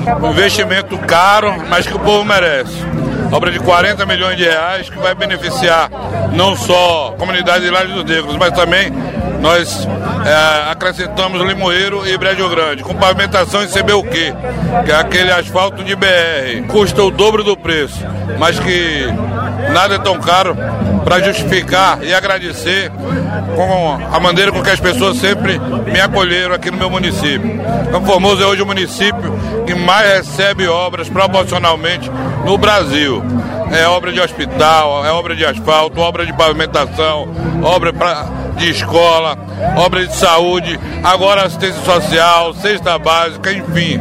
Investimento caro, mas que o povo merece. Obra de 40 milhões de reais que vai beneficiar não só a comunidade de Laje dos Negros, mas também nós acrescentamos Limoeiro e Brejo Grande, com pavimentação em CBUQ, que é aquele asfalto de BR. Custa o dobro do preço, mas que nada é tão caro para justificar e agradecer com a maneira com que as pessoas sempre me acolheram aqui no meu município. Campo Formoso é hoje o município que mais recebe obras proporcionalmente no Brasil. É obra de hospital, é obra de asfalto, obra de pavimentação, obra de escola, obra de saúde, agora assistência social, cesta básica, enfim.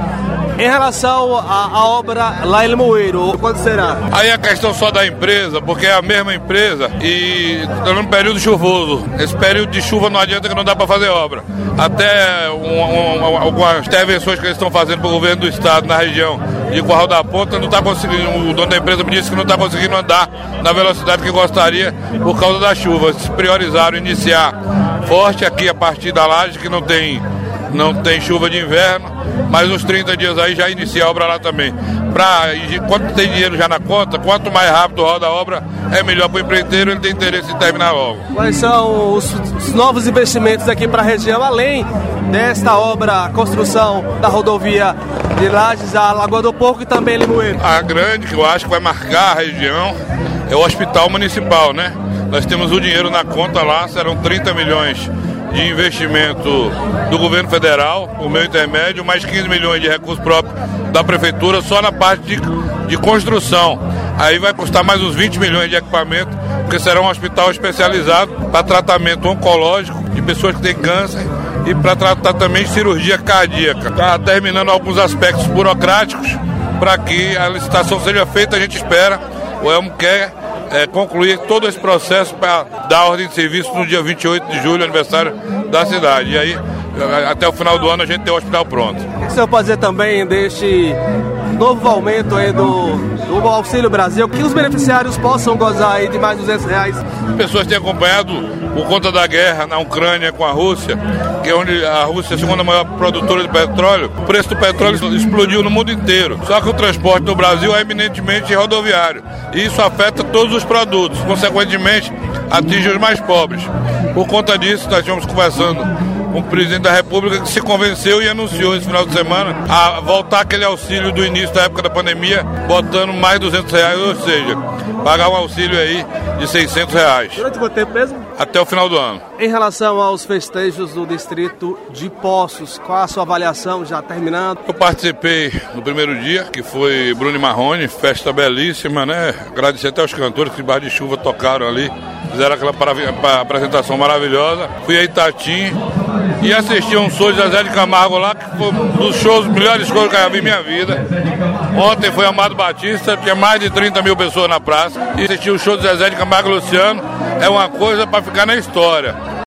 Em relação à obra lá em Limoeiro, quando será? Aí a questão só da empresa, porque é a mesma empresa e está num período chuvoso. Esse período de chuva não adianta, que não dá para fazer obra. Até algumas intervenções que eles estão fazendo para o governo do estado na região de Curral da Ponta, não está conseguindo. O dono da empresa me disse que não está conseguindo andar na velocidade que gostaria por causa da chuva. Eles priorizaram iniciar forte aqui a partir da laje, que não tem chuva de inverno, mas uns 30 dias aí já inicia a obra lá também. Quando tem dinheiro já na conta, quanto mais rápido roda a obra, é melhor para o empreiteiro, ele tem interesse em terminar logo. Quais são os novos investimentos aqui para a região, além desta obra, a construção da rodovia de Lages à Lagoa do Porco e também Limoeiro? A grande, que eu acho que vai marcar a região, é o Hospital Municipal, né? Nós temos o dinheiro na conta lá, serão 30 milhões de investimento do governo federal, o meu intermédio, mais 15 milhões de recursos próprios da prefeitura, só na parte de construção. Aí vai custar mais uns 20 milhões de equipamento, porque será um hospital especializado para tratamento oncológico de pessoas que têm câncer e para tratar também cirurgia cardíaca. Está terminando alguns aspectos burocráticos para que a licitação seja feita, a gente espera, o Elmo quer concluir todo esse processo para dar ordem de serviço no dia 28 de julho, aniversário da cidade. E aí, até o final do ano, a gente tem o hospital pronto. O que o senhor pode dizer também deste novo aumento aí do Auxílio Brasil, que os beneficiários possam gozar aí de mais R$200? As pessoas têm acompanhado por conta da guerra na Ucrânia com a Rússia, que é onde a Rússia é a segunda maior produtora de petróleo. O preço do petróleo explodiu no mundo inteiro. Só que o transporte no Brasil é eminentemente rodoviário. E isso afeta todos os produtos, consequentemente atinge os mais pobres. Por conta disso, nós estivemos conversando com o presidente da República, que se convenceu e anunciou esse final de semana a voltar aquele auxílio do início da época da pandemia, botando mais R$200, ou seja, pagar um auxílio aí de R$600. Durante quanto tempo mesmo? Até o final do ano. Em relação aos festejos do distrito de Poços, qual a sua avaliação, já terminando? Eu participei no primeiro dia, que foi Bruno e Marrone, festa belíssima, né? Agradecer até aos cantores que debaixo de chuva tocaram ali, fizeram aquela apresentação maravilhosa. Fui a Itatim e assisti a um show de Zezé de Camargo lá, que foi um dos shows, melhores shows que eu já vi em minha vida. Ontem foi Amado Batista, tinha mais de 30 mil pessoas na praça. E assisti o show de Zezé de Camargo e Luciano, é uma coisa para ficar na história.